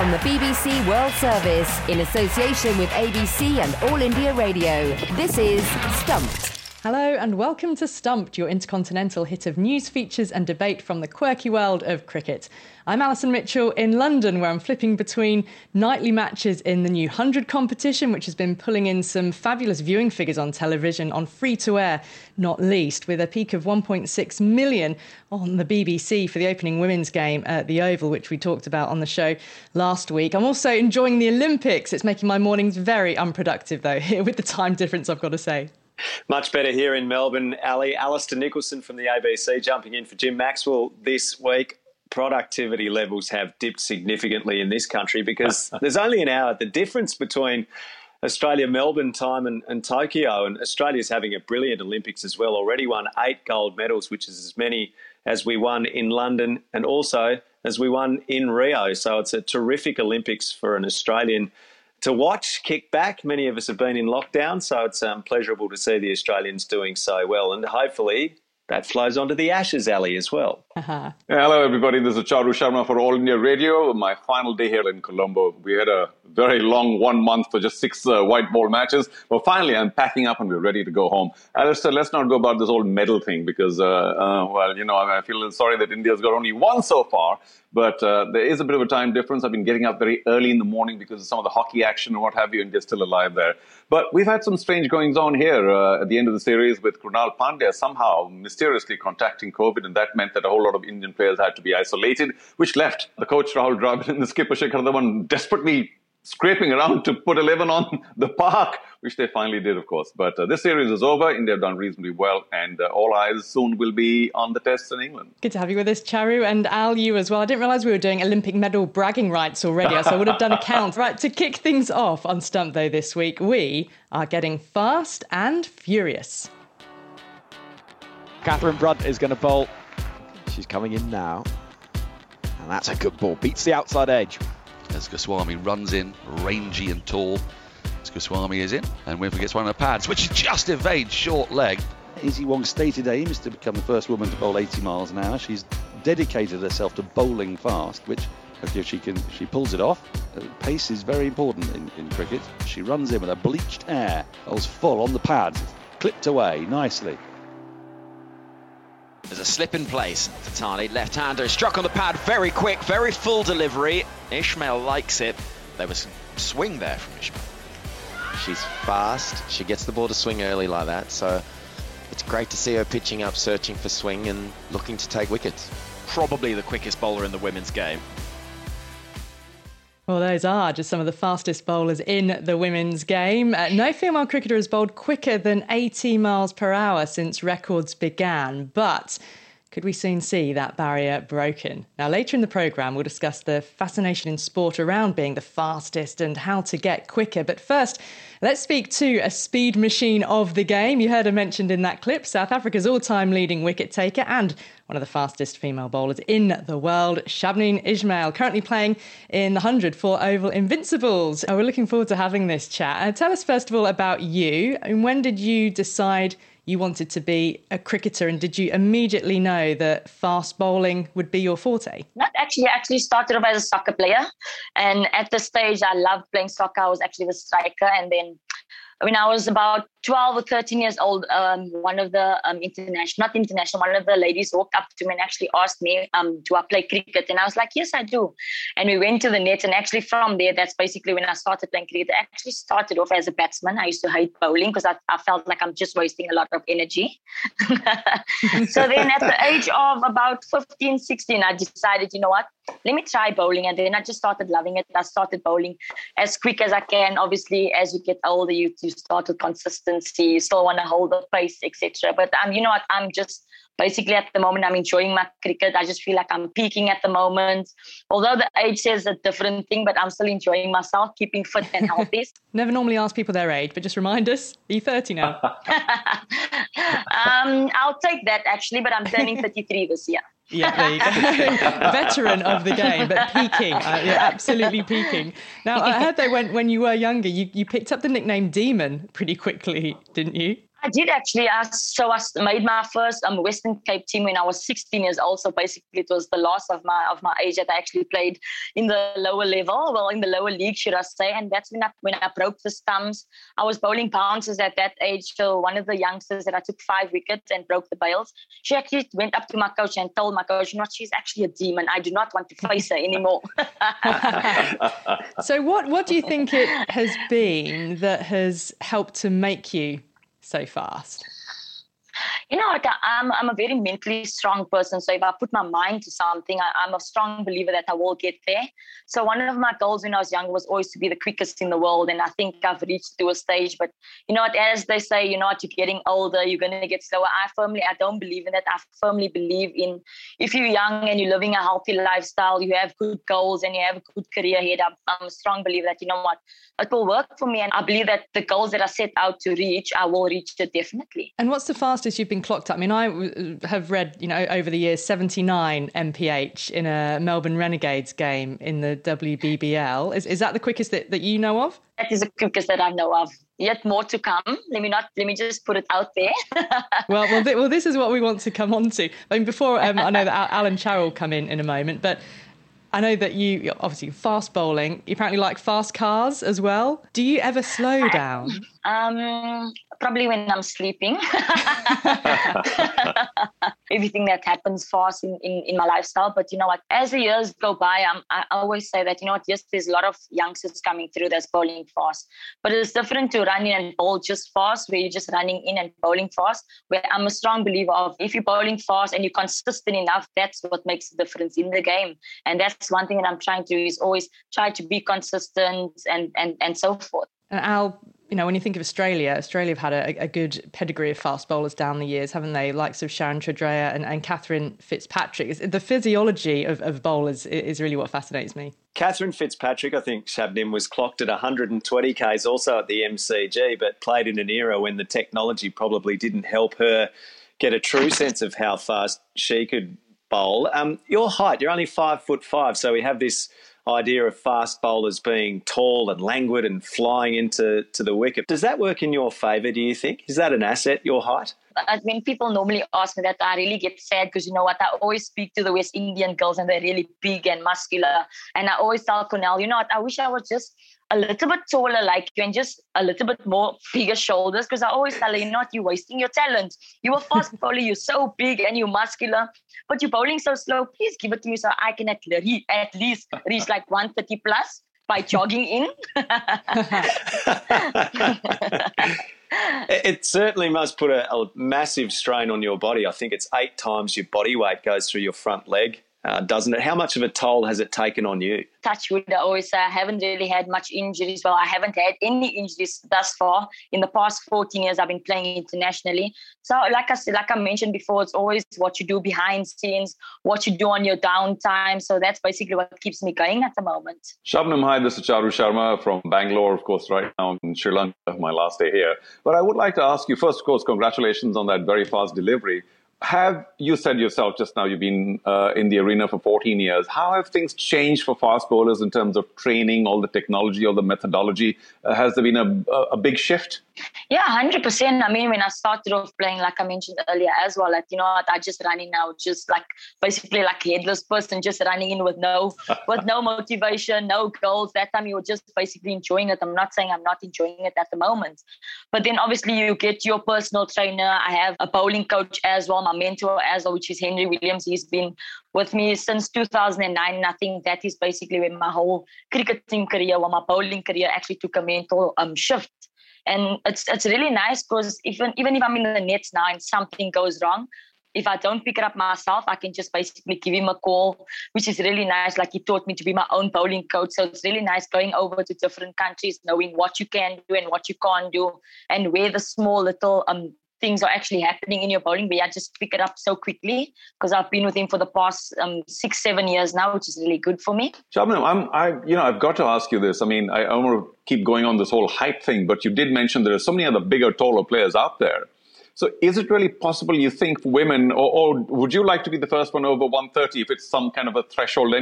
from the BBC World Service in association with ABC and All India Radio. This is Stumped. Hello and welcome to Stumped, your intercontinental hit of news, features and debate from the quirky world of cricket. I'm Alison Mitchell in London, where I'm flipping between nightly matches in the new 100 competition, which has been pulling in some fabulous viewing figures on television, on free-to-air, not least, with a peak of 1.6 million on the BBC for the opening women's game at the Oval, which we talked about on the show last week. I'm also enjoying the Olympics. It's making my mornings very unproductive, though, here with the time difference, I've got to say. Much better here in Melbourne, Ali. Alistair Nicholson from the ABC jumping in for Jim Maxwell this week. Productivity levels have dipped significantly in this country because there's only an hour. The difference between Australia, Melbourne time and Tokyo, and Australia's having a brilliant Olympics as well. Already won 8 gold medals, which is as many as we won in London and also as we won in Rio. So it's a terrific Olympics for an Australian to watch, kick back. Many of us have been in lockdown, so it's pleasurable to see the Australians doing so well. And hopefully that flows onto the Ashes, Ali, as well. Yeah, hello, everybody. This is Charu Sharma for All India Radio. My final day here in Colombo. We had a very long 1 month for just 6 white ball matches. But finally, I'm packing up and we're ready to go home. Alistair, let's not go about this old medal thing because, I feel sorry that India's got only 1 so far. But there is a bit of a time difference. I've been getting up very early in the morning because of some of the hockey action and what have you, and they're still alive there. But we've had some strange goings on here at the end of the series with Krunal Pandya somehow mysteriously contacting COVID, and that meant that a whole lot of Indian players had to be isolated, which left the coach Rahul Dravid and the skipper Shikhar Dhawan desperately scraping around to put 11 on the park, which they finally did, of course. But this series is over. India have done reasonably well, and all eyes soon will be on the tests in England. Good to have you with us, Charu, and Al, you as well. I didn't realise we were doing Olympic medal bragging rights already, so I would have done a count. Right, to kick things off on Stump, though, this week, we are getting fast and furious. Catherine Brunt is going to bowl. She's coming in now. And that's a good ball. Beats the outside edge. As Goswami runs in, rangy and tall. As Goswami is in, and Winfrey gets one of the pads, which just evades short leg. Izzy Wong's stated aim is to become the first woman to bowl 80 miles an hour. She's dedicated herself to bowling fast, which if she pulls it off. Pace is very important in cricket. She runs in with her bleached hair, bowls full on the pads, clipped away nicely. There's a slip in place. Tatani, left-hander, struck on the pad, very quick, very full delivery. Ishmael likes it. There was some swing there from Ishmael. She's fast. She gets the ball to swing early like that. So it's great to see her pitching up, searching for swing and looking to take wickets. Probably the quickest bowler in the women's game. Well, those are just some of the fastest bowlers in the women's game. No female cricketer has bowled quicker than 80 miles per hour since records began. But could we soon see that barrier broken? Now, later in the programme, we'll discuss the fascination in sport around being the fastest and how to get quicker. But first, let's speak to a speed machine of the game. You heard her mentioned in that clip, South Africa's all-time leading wicket taker and one of the fastest female bowlers in the world, Shabneen Ismail, currently playing in the 100 for Oval Invincibles. We're looking forward to having this chat. Tell us, first of all, about you. And when did you decide you wanted to be a cricketer, and did you immediately know that fast bowling would be your forte? Not actually. I actually started off as a soccer player. And at the stage, I loved playing soccer. I was actually the striker. And then when I was about 12 or 13 years old, one of the one of the ladies walked up to me and actually asked me, do I play cricket? And I was like, yes, I do. And we went to the net, and actually from there, that's basically when I started playing cricket. I actually started off as a batsman. I used to hate bowling because I felt like I'm just wasting a lot of energy. So then at the age of about 15, 16, I decided, you know what, let me try bowling. And then I just started loving it. I started bowling as quick as I can. Obviously, as you get older, you start with consistency. You still want to hold the pace, etc. But you know what? I'm just basically at the moment, I'm enjoying my cricket. I just feel like I'm peaking at the moment. Although the age says a different thing, but I'm still enjoying myself, keeping fit and healthy. Never normally ask people their age, but just remind us, are you 30 now? I'll take that actually, but I'm turning 33 this year. Yeah, there you go. Veteran of the game, but peaking. You're absolutely peaking. Now, I heard that when you were younger, you picked up the nickname Demon pretty quickly, didn't you? I did actually. I made my first Western Cape team when I was 16 years old. So basically, it was the last of my age that I actually played in the lower level, well, in the lower league, should I say? And that's when I broke the stumps. I was bowling bouncers at that age. So one of the youngsters that I took 5 wickets and broke the bails, she actually went up to my coach and told my coach, you know what, she's actually a demon. I do not want to face her anymore. So what do you think it has been that has helped to make you so fast? You know what, I'm a very mentally strong person. So if I put my mind to something, I'm a strong believer that I will get there. So one of my goals when I was younger was always to be the quickest in the world. And I think I've reached to a stage. But you know what, as they say, you know what, you're getting older, you're going to get slower. I don't believe in that. I firmly believe in if you're young and you're living a healthy lifestyle, you have good goals and you have a good career ahead. I'm a strong believer that, you know what, it will work for me. And I believe that the goals that I set out to reach, I will reach it definitely. And what's the fastest you've been clocked up? I mean, I have read, you know, over the years, 79 mph in a Melbourne Renegades game in the WBBL. Is that the quickest that you know of? That is the quickest that I know of. Yet more to come. Let me just put it out there. well, this is what we want to come on to. I mean, before I know that Alan Charroll will come in a moment, but I know that you obviously fast bowling. You apparently like fast cars as well. Do you ever slow down? Probably when I'm sleeping. Everything that happens fast in my lifestyle. But you know what, as the years go by, I always say that, you know what, yes, there's a lot of youngsters coming through that's bowling fast. But it's different to running and bowl just fast, where you're just running in and bowling fast, where I'm a strong believer of if you're bowling fast and you're consistent enough, that's what makes the difference in the game. And that's one thing that I'm trying to do, is always try to be consistent and so forth. And Al, you know, when you think of Australia have had a good pedigree of fast bowlers down the years, haven't they? Likes of Sharon Tredrea and Catherine Fitzpatrick. The physiology of bowlers is really what fascinates me. Catherine Fitzpatrick, I think Shabnim was clocked at 120 Ks also at the MCG, but played in an era when the technology probably didn't help her get a true sense of how fast she could bowl. Your height, you're only 5'5", so we have this idea of fast bowlers being tall and languid and flying into the wicket. Does that work in your favour, do you think? Is that an asset, your height? When people normally ask me that, I really get sad because, you know what, I always speak to the West Indian girls and they're really big and muscular. And I always tell Cornell, you know what, I wish I was just a little bit taller like you and just a little bit more bigger shoulders, because I always tell her, you know what, you're wasting your talent. You're a fast bowler, you're so big and you're muscular, but you're bowling so slow. Please give it to me so I can at least reach like 130 plus by jogging in. It certainly must put a massive strain on your body. I think it's 8 times your body weight goes through your front leg, doesn't it? How much of a toll has it taken on you? Touch wood, I always say I haven't really had much injuries. Well, I haven't had any injuries thus far. In the past 14 years, I've been playing internationally. So like I mentioned before, it's always what you do behind scenes, what you do on your downtime. So that's basically what keeps me going at the moment. Shabnim, hi, this is Charu Sharma from Bangalore, of course, right now I'm in Sri Lanka, my last day here. But I would like to ask you, first, of course, congratulations on that very fast delivery. Have you said yourself just now, you've been in the arena for 14 years. How have things changed for fast bowlers in terms of training, all the technology, all the methodology? Has there been a big shift? Yeah, 100%. I mean, when I started off playing, like I mentioned earlier as well, like, you know what, I just running now, just like basically like a headless person, just running in with no motivation, no goals. That time you were just basically enjoying it. I'm not saying I'm not enjoying it at the moment. But then obviously you get your personal trainer. I have a bowling coach as well, my mentor as well, which is Henry Williams. He's been with me since 2009. And I think that is basically when my whole cricketing career, or my bowling career actually took a mental shift. And it's really nice because even if I'm in the nets now and something goes wrong, if I don't pick it up myself, I can just basically give him a call, which is really nice. Like, he taught me to be my own bowling coach. So it's really nice going over to different countries, knowing what you can do and what you can't do, and where the small little things are actually happening in your bowling, but I just pick it up so quickly because I've been with him for the past 6-7 years now, which is really good for me. Shabnim, I've got to ask you this. I mean, I don't want to keep going on this whole hype thing, but you did mention there are so many other bigger, taller players out there. So is it really possible, you think, for women, or would you like to be the first one over 130 if it's some kind of a threshold anyway?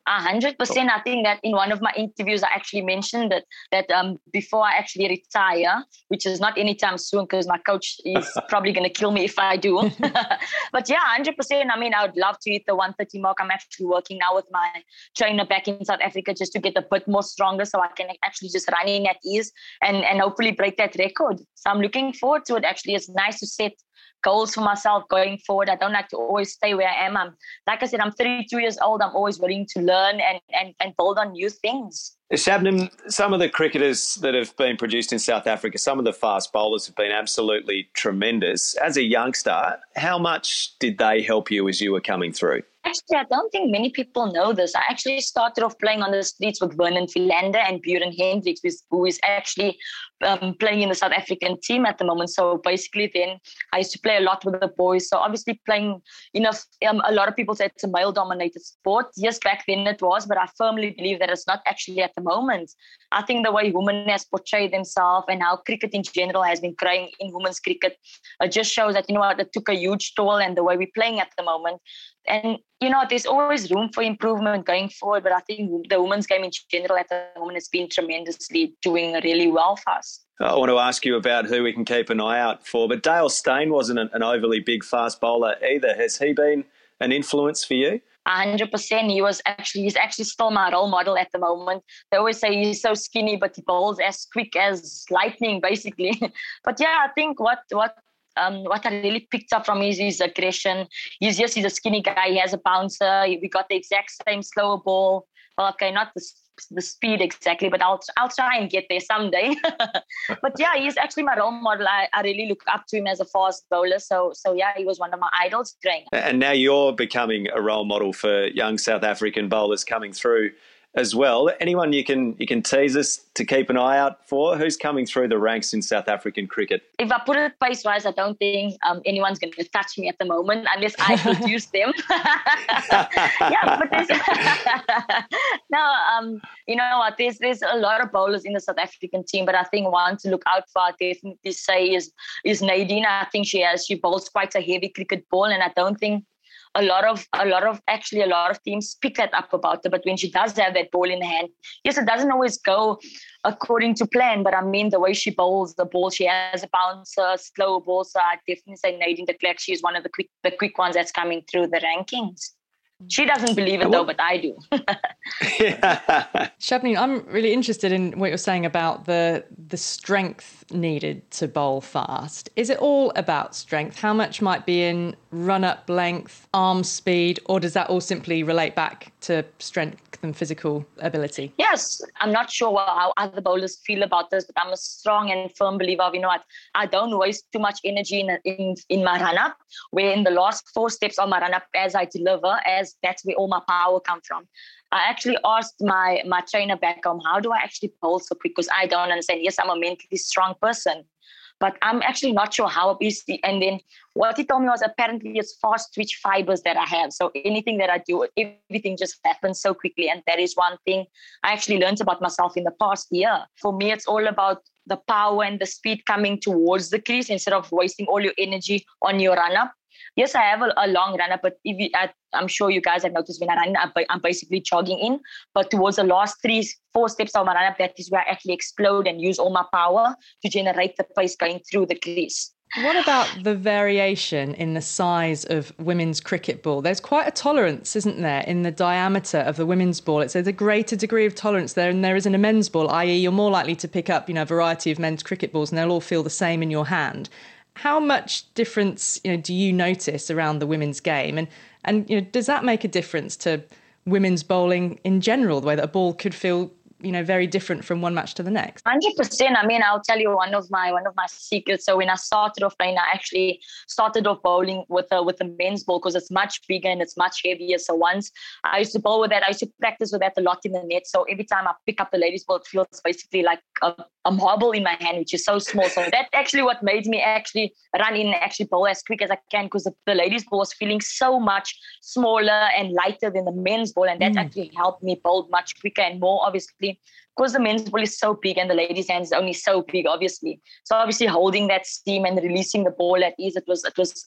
100%. I think that in one of my interviews, I actually mentioned that before I actually retire, which is not anytime soon because my coach is probably going to kill me if I do. But yeah, 100%. I mean, I would love to hit the 130 mark. I'm actually working now with my trainer back in South Africa just to get a bit more stronger so I can actually just run in at ease and hopefully break that record. So I'm looking forward to it. Actually, it's nice to set goals for myself going forward. I don't like to always stay where I am. Like I said, I'm 32 years old. I'm always willing to learn and build on new things. Shabnam, some of the cricketers that have been produced in South Africa, some of the fast bowlers have been absolutely tremendous. As a youngster, how much did they help you as you were coming through? Actually, I don't think many people know this. I actually started off playing on the streets with Vernon Philander and Buren Hendricks, who is actually playing in the South African team at the moment. So basically then I used to play a lot with the boys. So obviously playing, a lot of people say it's a male-dominated sport. Yes, back then it was, but I firmly believe that it's not actually at the moment. I think the way women has portrayed themselves and how cricket in general has been growing in women's cricket, it just shows that, it took a huge toll and the way we're playing at the moment. And, there's always room for improvement going forward, but I think the women's game in general at the moment has been tremendously doing really well for us. I want to ask you about who we can keep an eye out for, but Dale Steyn wasn't an overly big fast bowler either. Has he been an influence for you? 100%. He's actually still my role model at the moment. They always say he's so skinny, but he bowls as quick as lightning, basically. But yeah, I think what I really picked up from his aggression. He's a skinny guy. He has a bouncer. We got the exact same slower ball. Well, okay, not the speed exactly, but I'll try and get there someday. But yeah, he's actually my role model. I really look up to him as a fast bowler. So yeah, he was one of my idols growing up. And now you're becoming a role model for young South African bowlers coming through as well. Anyone you can tease us to keep an eye out for? Who's coming through the ranks in South African cricket? If I put it pace-wise, I don't think anyone's going to touch me at the moment unless I produce them. Yeah, but there's a lot of bowlers in the South African team, but I think one to look out for, I definitely say is Nadine. I think she bowls quite a heavy cricket ball, and I don't think a lot of teams pick that up about her. But when she does have that ball in the hand, yes, it doesn't always go according to plan, but I mean the way she bowls the ball, she has a bouncer, slow ball. So I definitely say Nadine de Klerk. She is one of the quick ones that's coming through the rankings. She doesn't believe it though, but I do. Shabnam, I'm really interested in what you're saying about the strength needed to bowl fast. Is it all about strength? How much might be in run-up length, arm speed, or does that all simply relate back to strength and physical ability? Yes, I'm not sure how other bowlers feel about this, but I'm a strong and firm believer of, I don't waste too much energy in my run-up, where in the last 4 steps of my run-up as I deliver, as that's where all my power comes from. I actually asked my trainer back home, how do I actually bowl so quick? Because I don't understand. Yes, I'm a mentally strong person, but I'm actually not sure how easy. And then what he told me was apparently it's fast twitch fibers that I have. So anything that I do, everything just happens so quickly. And that is one thing I actually learned about myself in the past year. For me, it's all about the power and the speed coming towards the crease instead of wasting all your energy on your run-up. Yes, I have a long run-up, but I'm sure you guys have noticed when I run, I'm basically jogging in. But towards the last 3-4 steps of my run-up, that is where I actually explode and use all my power to generate the pace going through the crease. What about the variation in the size of women's cricket ball? There's quite a tolerance, isn't there, in the diameter of the women's ball. There's a greater degree of tolerance there than there is in a men's ball, i.e. you're more likely to pick up, a variety of men's cricket balls and they'll all feel the same in your hand. How much difference, do you notice around the women's game? And does that make a difference to women's bowling in general, the way that a ball could feel, very different from one match to the next? 100%. I mean, I'll tell you one of my secrets. So when I started off playing, I actually started off bowling with a men's ball because it's much bigger and it's much heavier. So once I used to bowl with that, I used to practice with that a lot in the net. So every time I pick up the ladies' ball, it feels basically like a marble in my hand, which is so small. So that's actually what made me actually run in and actually bowl as quick as I can, because the ladies' ball was feeling so much smaller and lighter than the men's ball. And that actually helped me bowl much quicker and more, obviously, because the men's ball is so big and the ladies' hand is only so big, obviously. So obviously holding that steam and releasing the ball at ease, it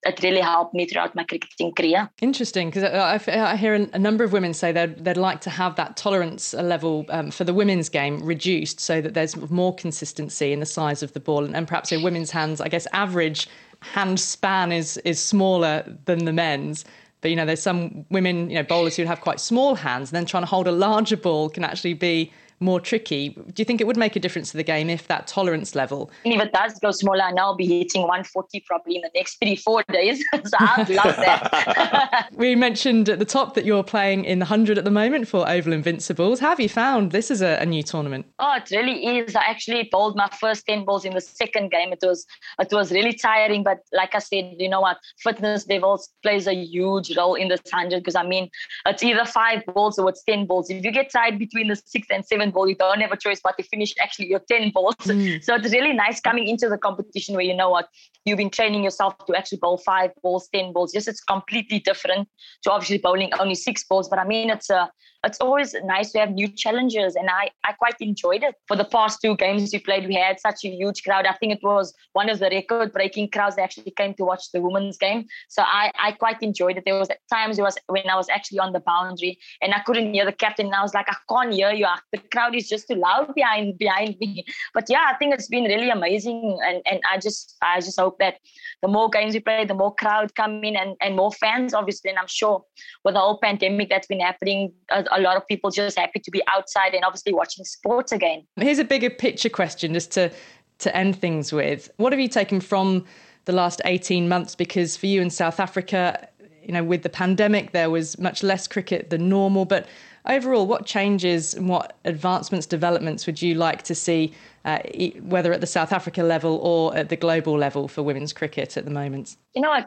it really helped me throughout my cricketing career. Interesting, because I hear a number of women say they'd like to have that tolerance level for the women's game reduced so that there's more consistency in the size of the ball, and perhaps in women's hands, I guess average hand span is smaller than the men's. But, there's some women, bowlers who have quite small hands, and then trying to hold a larger ball can actually be more tricky. Do you think it would make a difference to the game if that tolerance level? And if it does go smaller, I'll be hitting 140 probably in the next 3-4 days. So I'd love that. We mentioned at the top that you're playing in the 100 at the moment for Oval Invincibles. How have you found this is a new tournament? Oh, it really is. I actually bowled my first 10 balls in the second game. It was really tiring, but like I said, you know what? Fitness levels plays a huge role in this 100 because, it's either 5 balls or it's 10 balls. If you get tired between the 6th and 7th ball, you don't have a choice but to finish actually your 10 balls. So it's really nice coming into the competition where you've been training yourself to actually bowl 5 balls, 10 balls. Yes, it's completely different to obviously bowling only 6 balls. But it's always nice to have new challenges, and I quite enjoyed it. For the past 2 games we played, we had such a huge crowd. I think it was one of the record-breaking crowds that actually came to watch the women's game. So I quite enjoyed it. There was times when I was actually on the boundary and I couldn't hear the captain, and I was like, I can't hear you. The crowd is just too loud behind me. But yeah, I think it's been really amazing, and I just hope that the more games we play, the more crowd come in and more fans, obviously. And I'm sure with the whole pandemic that's been happening, a lot of people just happy to be outside and obviously watching sports again. Here's a bigger picture question just to end things with. What have you taken from the last 18 months? Because for you in South Africa, with the pandemic, there was much less cricket than normal. But overall, what changes and what advancements, developments would you like to see, whether at the South Africa level or at the global level for women's cricket at the moment?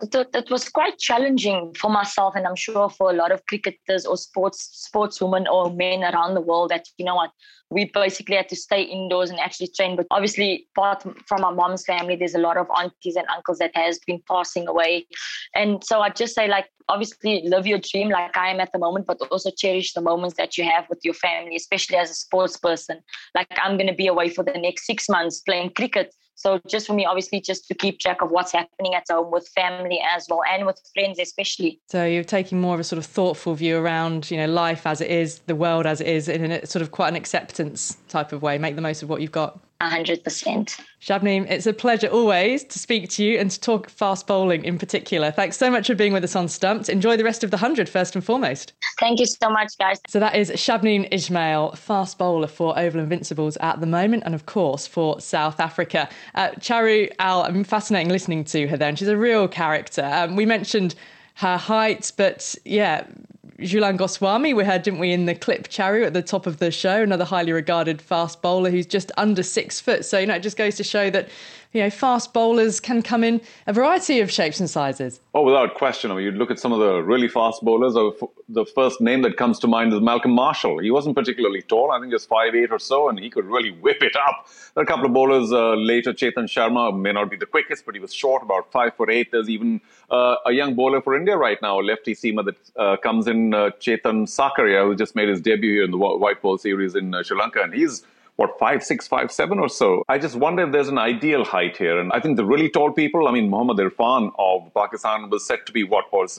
It was quite challenging for myself, and I'm sure for a lot of cricketers or sportswomen or men around the world that, we basically had to stay indoors and actually train. But obviously, apart from my mom's family, there's a lot of aunties and uncles that has been passing away. And so I'd just say, obviously live your dream like I am at the moment, but also cherish the moments that you have with your family, especially as a sports person. I'm going to be away for the next 6 months playing cricket. So just for me, obviously, just to keep track of what's happening at home with family as well, and with friends especially. So you're taking more of a sort of thoughtful view around, life as it is, the world as it is, in a sort of quite an acceptance type of way. Make the most of what you've got. 100%. Shabneen, it's a pleasure always to speak to you and to talk fast bowling in particular. Thanks so much for being with us on Stumped. Enjoy the rest of the 100 first and foremost. Thank you so much, guys. So that is Shabneen Ismail, fast bowler for Oval Invincibles at the moment, and of course for South Africa. Charu Al, fascinating listening to her then. She's a real character. We mentioned her height, but yeah, Jhulan Goswami, we heard, didn't we, in the clip, Charu, at the top of the show, another highly regarded fast bowler who's just under 6 foot. So, it just goes to show that, fast bowlers can come in a variety of shapes and sizes. Oh, without question. You look at some of the really fast bowlers. The first name that comes to mind is Malcolm Marshall. He wasn't particularly tall. I think just 5'8" or so, and he could really whip it up. There are a couple of bowlers later. Chetan Sharma may not be the quickest, but he was short, about 5'8". There's even a young bowler for India right now, a lefty seamer that comes in, Chetan Sakaria, who just made his debut here in the White Ball series in Sri Lanka, and he's 5'6", 5'7" or so. I just wonder if there's an ideal height here. And I think the really tall people, Mohammad Irfan of Pakistan was said to be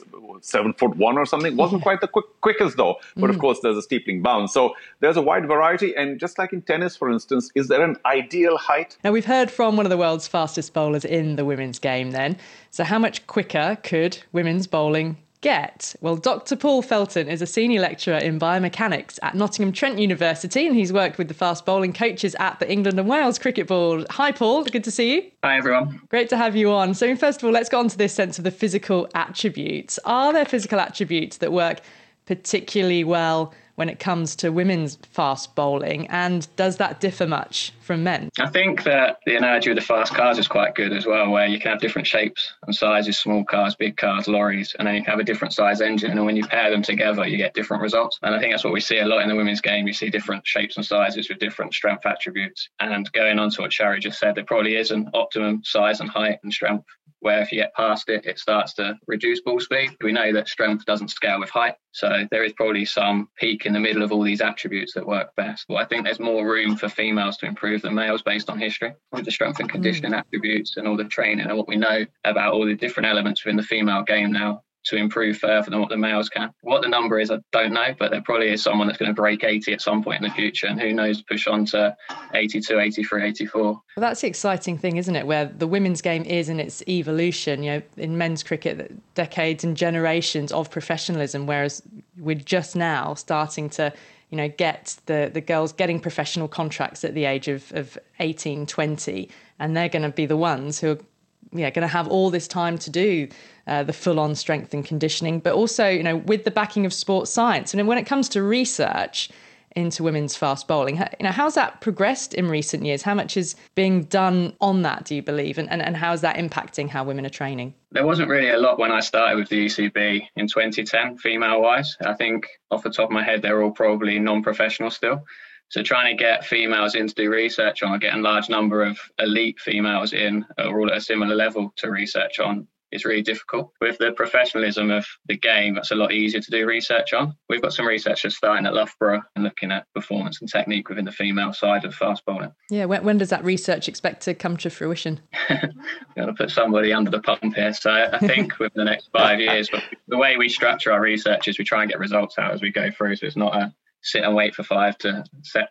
7'1" or something. Wasn't quite the quickest though. But of course, there's a steepling bound. So there's a wide variety. And just like in tennis, for instance, is there an ideal height? Now, we've heard from one of the world's fastest bowlers in the women's game then. So how much quicker could women's bowling get? Well, Dr. Paul Felton is a senior lecturer in biomechanics at Nottingham Trent University, and he's worked with the fast bowling coaches at the England and Wales Cricket Board. Hi, Paul. Good to see you. Hi, everyone. Great to have you on. So first of all, let's get on to this sense of the physical attributes. Are there physical attributes that work particularly well when it comes to women's fast bowling, and does that differ much from men? I think that the analogy with the fast cars is quite good as well, where you can have different shapes and sizes, small cars, big cars, lorries, and then you can have a different size engine, and when you pair them together, you get different results. And I think that's what we see a lot in the women's game. You see different shapes and sizes with different strength attributes. And going on to what Charu just said, there probably is an optimum size and height and strength where if you get past it, it starts to reduce ball speed. We know that strength doesn't scale with height. So there is probably some peak in the middle of all these attributes that work best. But I think there's more room for females to improve than males based on history, with the strength and conditioning attributes and all the training and what we know about all the different elements within the female game now to improve further than what the males can. What the number is, I don't know, but there probably is someone that's going to break 80 at some point in the future, and who knows, push on to 82, 83, 84. Well, that's the exciting thing, isn't it, where the women's game is in its evolution. In men's cricket, decades and generations of professionalism, whereas we're just now starting to get the girls getting professional contracts at the age of 18, 20, and they're going to be the ones who are going to have all this time to do the full-on strength and conditioning, but also, with the backing of sports science. And when it comes to research into women's fast bowling, how's that progressed in recent years? How much is being done on that, do you believe? And how is that impacting how women are training? There wasn't really a lot when I started with the ECB in 2010, female-wise. I think off the top of my head, they're all probably non-professional still. So trying to get females in to do research on, or getting a large number of elite females in, or all at a similar level to research on, is really difficult. With the professionalism of the game, that's a lot easier to do research on. We've got some researchers starting at Loughborough and looking at performance and technique within the female side of fast bowling. Yeah, when does that research expect to come to fruition? Going to put somebody under the pump here. So I think within the next 5 years, but the way we structure our research is we try and get results out as we go through. So it's not a sit and wait for 5 to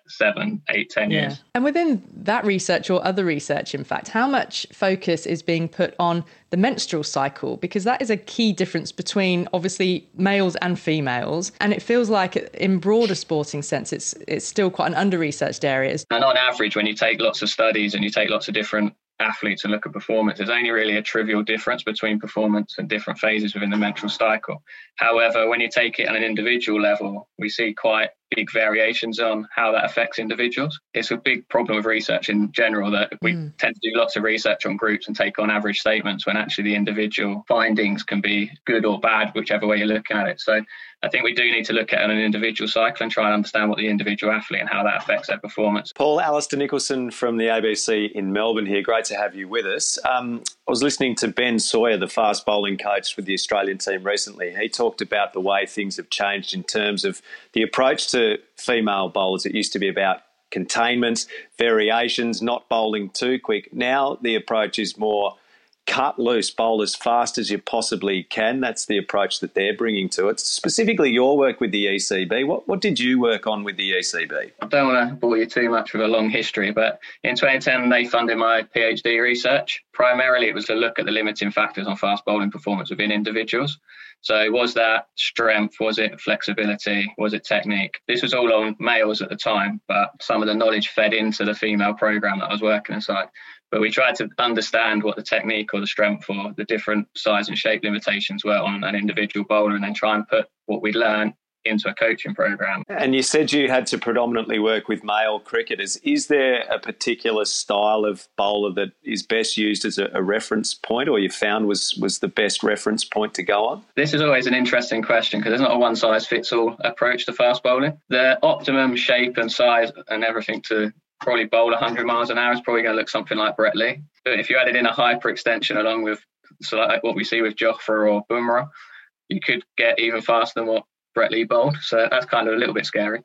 7, 8, 10 years. And within that research, or other research, in fact, how much focus is being put on the menstrual cycle? Because that is a key difference between, obviously, males and females. And it feels like in broader sporting sense, it's still quite an under-researched area. And on average, when you take lots of studies and you take lots of different athletes and look at performance, there's only really a trivial difference between performance and different phases within the menstrual cycle. However, when you take it on an individual level, we see quite big variations on how that affects individuals. It's a big problem with research in general that we tend to do lots of research on groups and take on average statements when actually the individual findings can be good or bad, whichever way you look at it. So I think we do need to look at an individual cycle and try and understand what the individual athlete and how that affects their performance. Paul, Alistair Nicholson from the ABC in Melbourne here. Great to have you with us. I was listening to Ben Sawyer, the fast bowling coach with the Australian team recently. He talked about the way things have changed in terms of the approach to female bowlers. It used to be about containment, variations, not bowling too quick. Now the approach is more cut loose, bowl as fast as you possibly can. That's the approach that they're bringing to it. Specifically your work with the ECB, what did you work on with the ECB? I don't want to bore you too much with a long history, but in 2010 they funded my PhD research. Primarily it was to look at the limiting factors on fast bowling performance within individuals. So was that strength? Was it flexibility? Was it technique? This was all on males at the time, but some of the knowledge fed into the female program that I was working inside. But we tried to understand what the technique or the strength or the different size and shape limitations were on an individual bowler, and then try and put what we'd learned into a coaching program. And you said you had to predominantly work with male cricketers. Is there a particular style of bowler that is best used as a reference point, or you found was the best reference point to go on? This is always an interesting question because there's not a one-size-fits-all approach to fast bowling. The optimum shape and size and everything to probably bowl 100 miles an hour is probably going to look something like Brett Lee. But if you added in a hyperextension along with, so like what we see with Jofra or Bumrah, you could get even faster than what Brett Lee bowled. So that's kind of a little bit scary.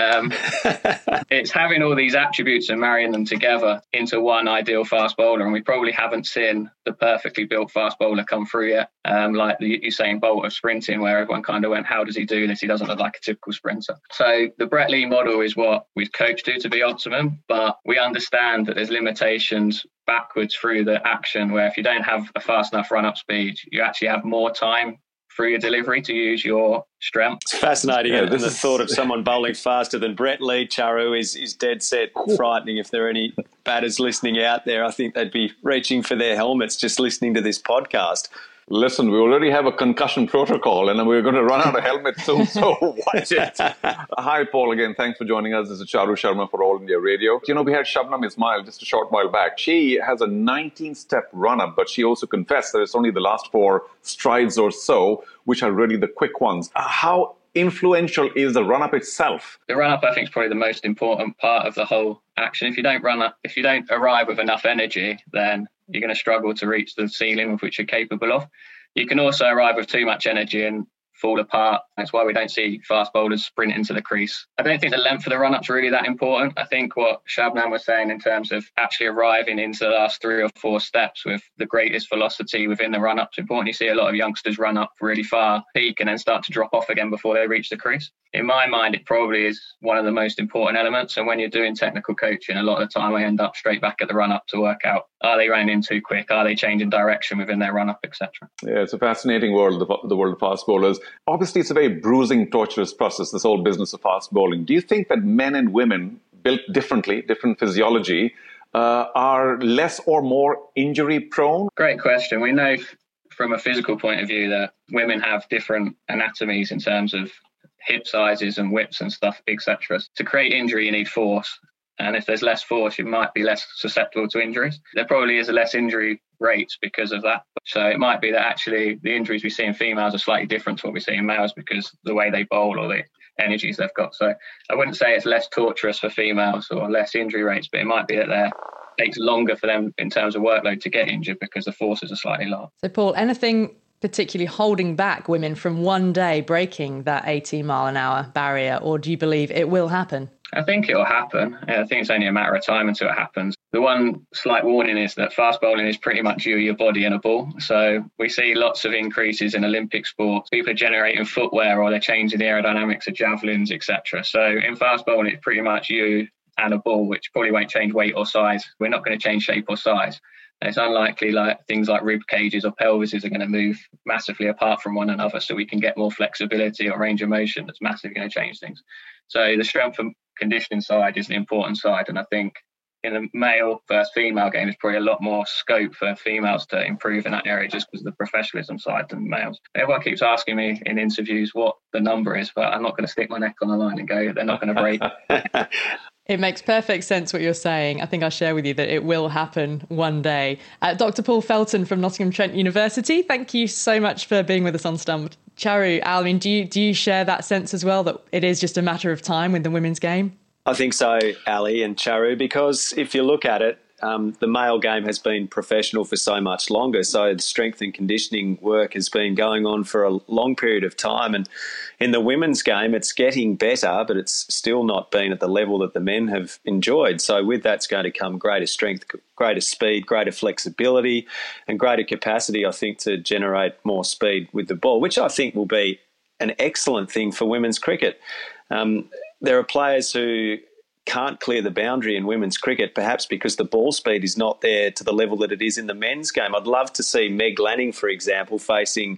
It's having all these attributes and marrying them together into one ideal fast bowler. And we probably haven't seen the perfectly built fast bowler come through yet. Like the Usain Bolt of sprinting, where everyone kind of went, how does he do this? He doesn't look like a typical sprinter. So the Brett Lee model is what we've coached to be optimum, but we understand that there's limitations backwards through the action, where if you don't have a fast enough run-up speed, you actually have more time through your delivery to use your strength. It's fascinating. And the thought of someone bowling faster than Brett Lee, Charu, is dead set frightening. If there are any batters listening out there, I think they'd be reaching for their helmets just listening to this podcast. Listen, we already have a concussion protocol and we're going to run out of helmets soon, so watch it. Hi, Paul, again. Thanks for joining us. This is Charu Sharma for All India Radio. You know, we had Shabnam Ismail just a short while back. She has a 19-step run-up, but she also confessed that it's only the last 4 strides or so, which are really the quick ones. How influential is the run-up itself? The run-up, I think, is probably the most important part of the whole action. If you don't run up, if you don't arrive with enough energy, then you're going to struggle to reach the ceiling with which you're capable of. You can also arrive with too much energy and fall apart. That's why we don't see fast bowlers sprint into the crease. I don't think the length of the run-up's really that important. I think what Shabnam was saying in terms of actually arriving into the last 3 or 4 steps with the greatest velocity within the run-up's important. You see a lot of youngsters run up really far, peak, and then start to drop off again before they reach the crease. In my mind, it probably is one of the most important elements. And when you're doing technical coaching, a lot of the time I end up straight back at the run-up to work out, are they running in too quick? Are they changing direction within their run-up, etc.? Yeah, it's a fascinating world, the world of fast bowlers. Obviously, it's a very bruising, torturous process, this whole business of fast bowling. Do you think that men and women, built differently, different physiology, are less or more injury prone? Great question. We know from a physical point of view that women have different anatomies in terms of hip sizes and widths and stuff, etc. To create injury, you need force. And if there's less force, you might be less susceptible to injuries. There probably is a less injury rates because of that. So it might be that actually the injuries we see in females are slightly different to what we see in males because of the way they bowl or the energies they've got. So I wouldn't say it's less torturous for females or less injury rates, but it might be that it takes longer for them in terms of workload to get injured because the forces are slightly lower. So Paul, anything particularly holding back women from one day breaking that 80-mile-an-hour barrier, or do you believe it will happen? I think it'll happen. I think it's only a matter of time until it happens. The one slight warning is that fast bowling is pretty much you, your body and a ball. So we see lots of increases in Olympic sports. People are generating footwear or they're changing the aerodynamics of javelins, etc. So in fast bowling, it's pretty much you and a ball, which probably won't change weight or size. We're not going to change shape or size. And it's unlikely like things like rib cages or pelvises are going to move massively apart from one another, so we can get more flexibility or range of motion that's massively going to change things. So the strength and conditioning side is an important side, and I think in the male versus female game, there's probably a lot more scope for females to improve in that area just because of the professionalism side than males. Everyone keeps asking me in interviews what the number is, but I'm not going to stick my neck on the line and go, they're not going to break. It makes perfect sense what you're saying. I think I'll share with you that it will happen one day. Dr. Paul Felton from Nottingham Trent University, thank you so much for being with us on Stumped. Charu, Al, do you share that sense as well, that it is just a matter of time with the women's game? I think so, Ali and Charu, because if you look at it, the male game has been professional for so much longer. So the strength and conditioning work has been going on for a long period of time. And in the women's game, it's getting better, but it's still not been at the level that the men have enjoyed. So with that's going to come greater strength, greater speed, greater flexibility and greater capacity, I think, to generate more speed with the ball, which I think will be an excellent thing for women's cricket. There are players who can't clear the boundary in women's cricket, perhaps because the ball speed is not there to the level that it is in the men's game. I'd love to see Meg Lanning, for example, facing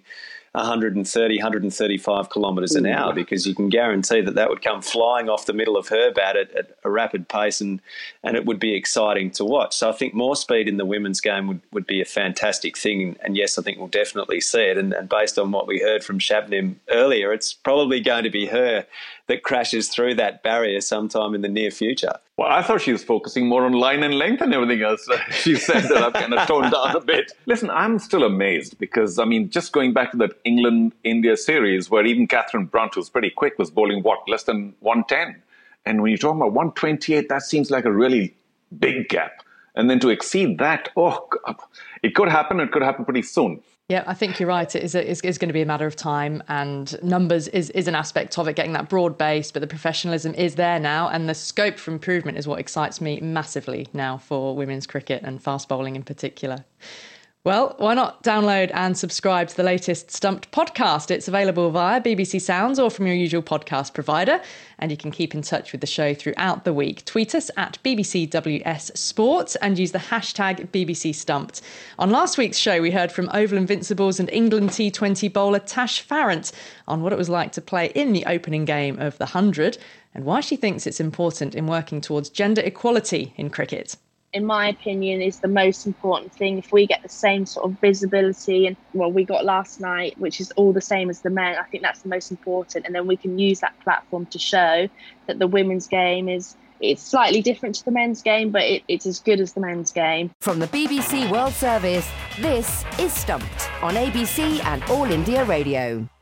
130, 135 kilometres an hour, because you can guarantee that would come flying off the middle of her bat at a rapid pace, and it would be exciting to watch. So I think more speed in the women's game would be a fantastic thing. And yes, I think we'll definitely see it. And based on what we heard from Shabnam earlier, it's probably going to be her that crashes through that barrier sometime in the near future. Well, I thought she was focusing more on line and length and everything else. She said that I've kind of toned down a bit. Listen, I'm still amazed because, just going back to that England-India series where even Catherine Brunt, who's pretty quick, was bowling, less than 110. And when you're talking about 128, that seems like a really big gap. And then to exceed that, it could happen. It could happen pretty soon. Yeah, I think you're right. It's going to be a matter of time, and numbers is an aspect of it, getting that broad base, but the professionalism is there now, and the scope for improvement is what excites me massively now for women's cricket and fast bowling in particular. Well, why not download and subscribe to the latest Stumped podcast? It's available via BBC Sounds or from your usual podcast provider, and you can keep in touch with the show throughout the week. Tweet us at BBCWS Sport and use the hashtag BBC Stumped. On last week's show, we heard from Oval Invincibles and England T20 bowler Tash Farrant on what it was like to play in the opening game of the 100 and why she thinks it's important in working towards gender equality in cricket. In my opinion, is the most important thing. If we get the same sort of visibility and we got last night, which is all the same as the men, I think that's the most important. And then we can use that platform to show that the women's game it's slightly different to the men's game, but it's as good as the men's game. From the BBC World Service, this is Stumped on ABC and All India Radio.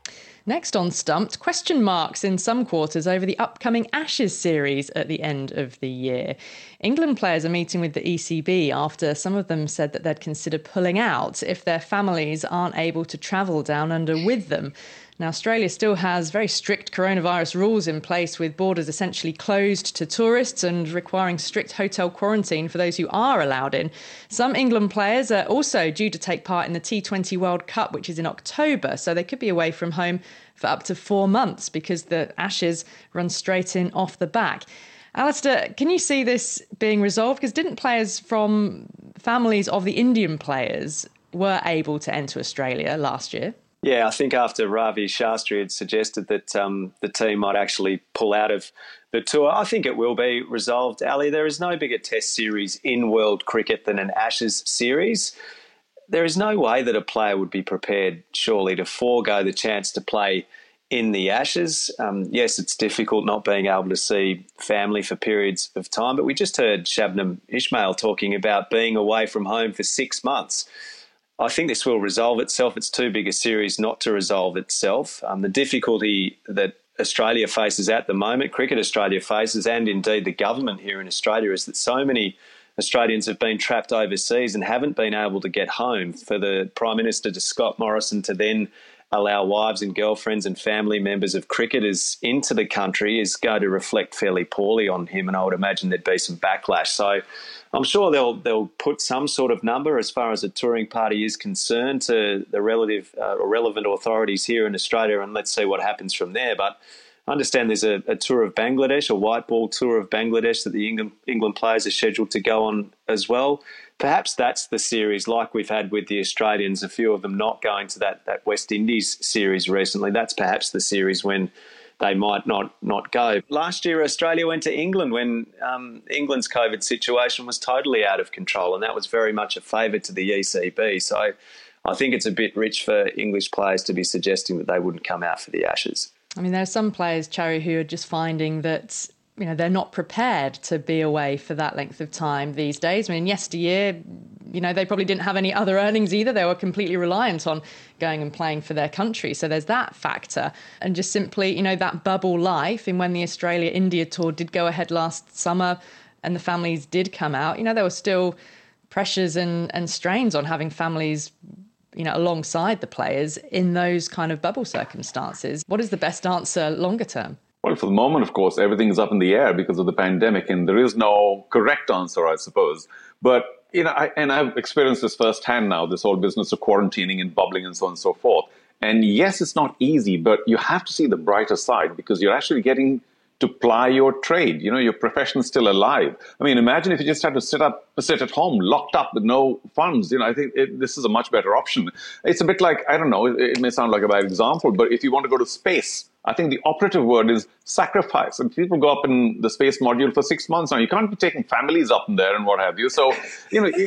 Next on Stumped, question marks in some quarters over the upcoming Ashes series at the end of the year. England players are meeting with the ECB after some of them said that they'd consider pulling out if their families aren't able to travel down under with them. Now, Australia still has very strict coronavirus rules in place, with borders essentially closed to tourists and requiring strict hotel quarantine for those who are allowed in. Some England players are also due to take part in the T20 World Cup, which is in October, so they could be away from home for up to 4 months because the Ashes run straight in off the back. Alistair, can you see this being resolved? Because didn't players from families of the Indian players were able to enter Australia last year? Yeah, I think after Ravi Shastri had suggested that the team might actually pull out of the tour, I think it will be resolved. Ali, there is no bigger test series in world cricket than an Ashes series. There is no way that a player would be prepared, surely, to forego the chance to play in the Ashes. Yes, it's difficult not being able to see family for periods of time, but we just heard Shabnam Ismail talking about being away from home for 6 months. I think this will resolve itself. It's too big a series not to resolve itself. The difficulty that Australia faces at the moment, Cricket Australia faces, and indeed the government here in Australia, is that so many Australians have been trapped overseas and haven't been able to get home. For the Prime Minister, to Scott Morrison, to then allow wives and girlfriends and family members of cricketers into the country is going to reflect fairly poorly on him, and I would imagine there'd be some backlash. So I'm sure they'll put some sort of number as far as a touring party is concerned to the relevant authorities here in Australia, and let's see what happens from there. But I understand there's a tour of Bangladesh, a white ball tour of Bangladesh that the England players are scheduled to go on as well. Perhaps that's the series, like we've had with the Australians, a few of them not going to that West Indies series recently. That's perhaps the series when they might not go. Last year, Australia went to England when England's COVID situation was totally out of control, and that was very much a favour to the ECB. So I think it's a bit rich for English players to be suggesting that they wouldn't come out for the Ashes. I mean, there are some players, Cherry, who are just finding that, you know, they're not prepared to be away for that length of time these days. I mean, yesteryear, you know, they probably didn't have any other earnings either. They were completely reliant on going and playing for their country. So there's that factor. And just simply, you know, that bubble life. And when the Australia-India tour did go ahead last summer and the families did come out, you know, there were still pressures and strains on having families, you know, alongside the players in those kind of bubble circumstances. What is the best answer longer term? Well, for the moment, of course, everything is up in the air because of the pandemic, and there is no correct answer, I suppose. But, you know, I've experienced this firsthand now, this whole business of quarantining and bubbling and so on and so forth. And yes, it's not easy, but you have to see the brighter side because you're actually getting to ply your trade. You know, your profession is still alive. I mean, imagine if you just had to sit at home, locked up with no funds. You know, I think this is a much better option. It's a bit like, I don't know, it may sound like a bad example, but if you want to go to space, I think the operative word is sacrifice. And people go up in the space module for 6 months now. You can't be taking families up in there and what have you. So, you know,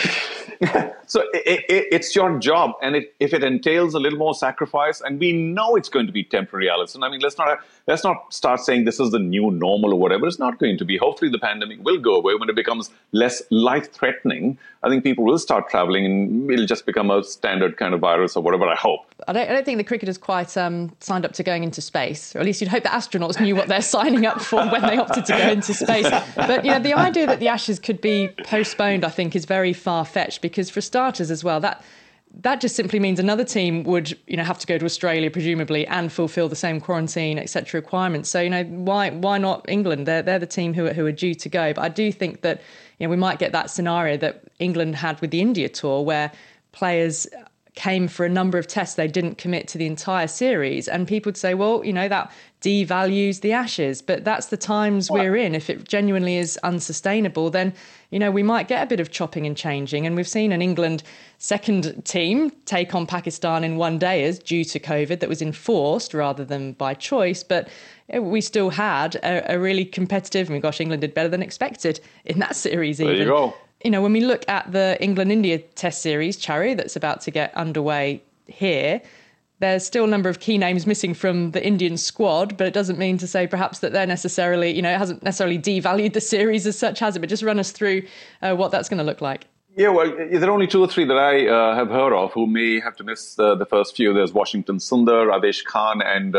it's your job. And if it entails a little more sacrifice, and we know it's going to be temporary, Alison. I mean, let's not start saying this is the new normal or whatever. It's not going to be. Hopefully the pandemic will go away when it becomes less life-threatening. I think people will start traveling and it'll just become a standard kind of virus or whatever, I hope. I don't think the cricketers quite signed up to going into space, or at least you'd hope the astronauts knew what they're signing up for when they opted to go into space. But, you know, the idea that the Ashes could be postponed, I think, is very far-fetched because, for starters as well, that just simply means another team would, you know, have to go to Australia, presumably, and fulfil the same quarantine, etc. requirements. So, you know, why not England? They're the team who are due to go. But I do think that, you know, we might get that scenario that England had with the India tour where players came for a number of tests, they didn't commit to the entire series, and people would say, well, you know, that devalues the Ashes. But that's the times we're in. If it genuinely is unsustainable, then, you know, we might get a bit of chopping and changing. And we've seen an England second team take on Pakistan in one day due to COVID that was enforced rather than by choice. But we still had a really competitive, I mean, gosh, England did better than expected in that series even. There you go. You know, when we look at the England-India Test series, Cherry, that's about to get underway here, there's still a number of key names missing from the Indian squad, but it doesn't mean to say perhaps that they're necessarily, you know, it hasn't necessarily devalued the series as such, has it? But just run us through what that's going to look like. Yeah, well, there are only 2 or 3 that I have heard of who may have to miss the first few. There's Washington Sundar, Avesh Khan, and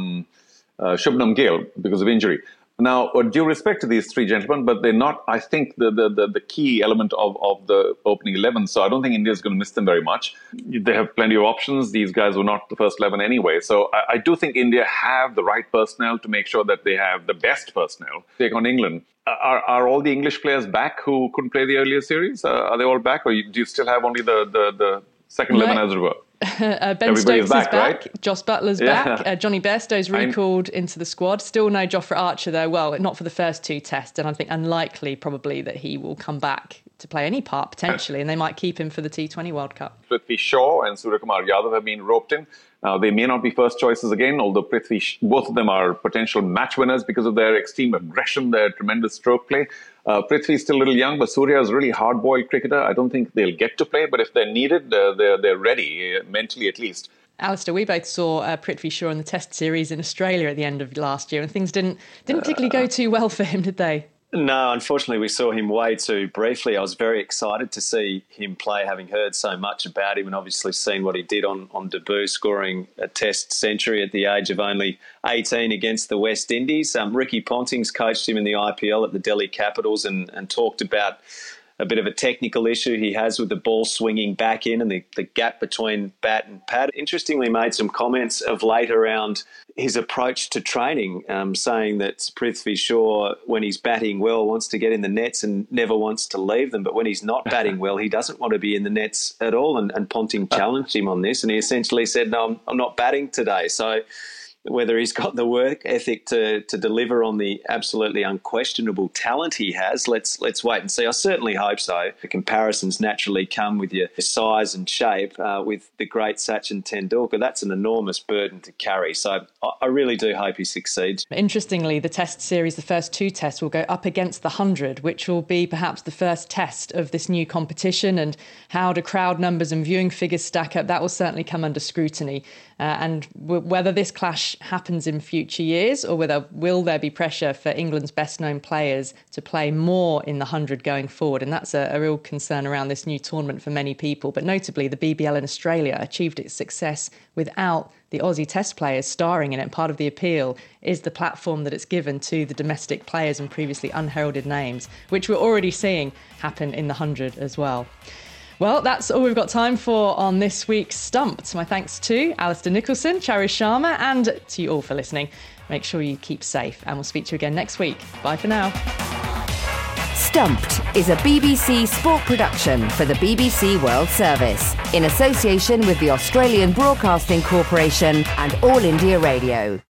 Shubman Gill because of injury. Now, due respect to these 3 gentlemen, but they're not, I think, the key element of the opening 11. So I don't think India's going to miss them very much. They have plenty of options. These guys were not the first 11 anyway. So I do think India have the right personnel to make sure that they have the best personnel to take on England. Are all the English players back who couldn't play the earlier series? Are they all back, or do you still have only the second 11 as it were? Ben Stokes is back. Right? Joss Butler's back. Johnny Bairstow's recalled into the squad. Still no Jofra Archer, though. Well, not for the first 2 tests, and I think unlikely probably that he will come back to play any part potentially, and they might keep him for the T20 World Cup. Prithvi Shaw and Suryakumar Yadav have been roped in. Now, they may not be first choices again, although both of them are potential match winners because of their extreme aggression, their tremendous stroke play. Prithvi is still a little young, but Surya is a really hard-boiled cricketer. I don't think they'll get to play, but if they're needed, they're ready, mentally at least. Alistair, we both saw Prithvi Shaw in the Test series in Australia at the end of last year, and things didn't particularly go too well for him, did they? No, unfortunately, we saw him way too briefly. I was very excited to see him play, having heard so much about him and obviously seen what he did on debut, scoring a Test century at the age of only 18 against the West Indies. Ricky Ponting's coached him in the IPL at the Delhi Capitals and talked about a bit of a technical issue he has with the ball swinging back in and the gap between bat and pad. Interestingly, made some comments of late around his approach to training, saying that Prithvi Shaw, when he's batting well, wants to get in the nets and never wants to leave them. But when he's not batting well, he doesn't want to be in the nets at all. And Ponting challenged him on this, and he essentially said, no, I'm not batting today. So whether he's got the work ethic to deliver on the absolutely unquestionable talent he has, let's wait and see. I certainly hope so. The comparisons naturally come with your size and shape with the great Sachin Tendulkar. That's an enormous burden to carry. So I really do hope he succeeds. Interestingly, the Test series, the first 2 tests, will go up against the 100, which will be perhaps the first test of this new competition. And how do crowd numbers and viewing figures stack up? That will certainly come under scrutiny. And whether this clash happens in future years, or whether will there be pressure for England's best-known players to play more in the 100 going forward. And that's a real concern around this new tournament for many people. But notably, the BBL in Australia achieved its success without the Aussie Test players starring in it. Part of the appeal is the platform that it's given to the domestic players and previously unheralded names, which we're already seeing happen in the 100 as well. Well, that's all we've got time for on this week's Stumped. My thanks to Alistair Nicholson, Charis Sharma, and to you all for listening. Make sure you keep safe, and we'll speak to you again next week. Bye for now. Stumped is a BBC sport production for the BBC World Service in association with the Australian Broadcasting Corporation and All India Radio.